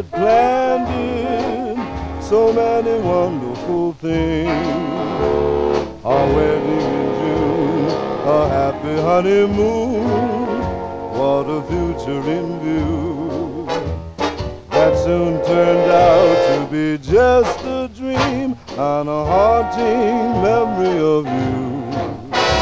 planned in so many wonderful things. Our wedding in June, a happy honeymoon, what a future in view. That soon turned out to be just a dream and a haunting memory of you.